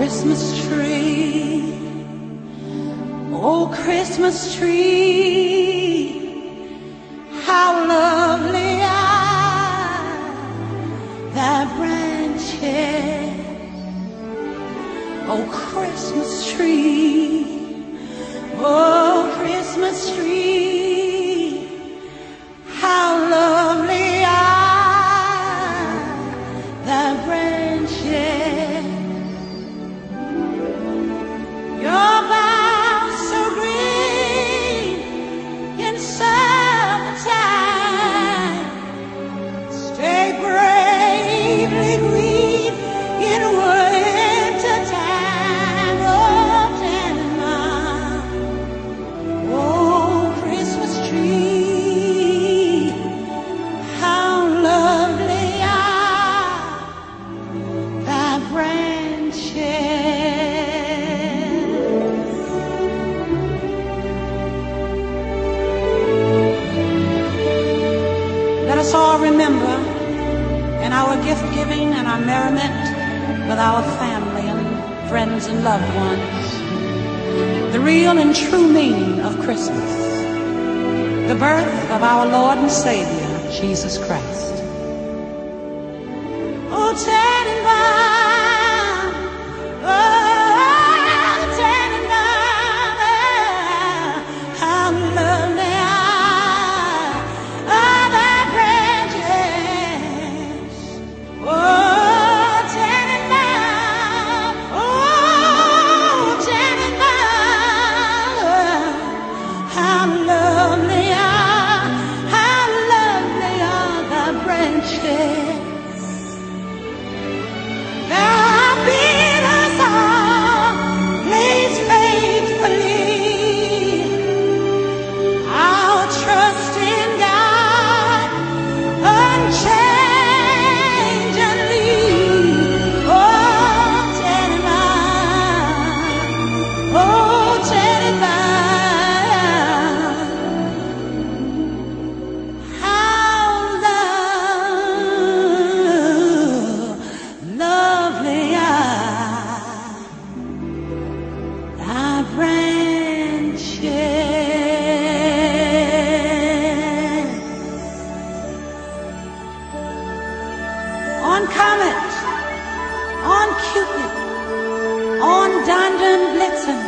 Christmas tree, oh Christmas tree, how lovely are thy branches, oh Christmas tree, oh Christmas tree, how lovely are thy branches. Your boughs so green in summertime, stay bravely green in wintertime. Oh, Tannenbaum, oh Christmas tree, how lovely are thy branches. Let us all remember in our gift giving and our merriment with our family and friends and loved ones the real and true meaning of Christmas, the birth of our Lord and Savior, Jesus Christ. Oh, Tannenbaum, oh, Tannenbaum, how lovely are thy branches. Oh, Tannenbaum, oh, Tannenbaum, how lovely are thy branches. Thou bid us all place faithfully our trust in God unchangeably. Oh, Tannenbaum, oh, Tannenbaum, how lovely are thy branches. On Comet, on Cupid, on Dundon Blitzen,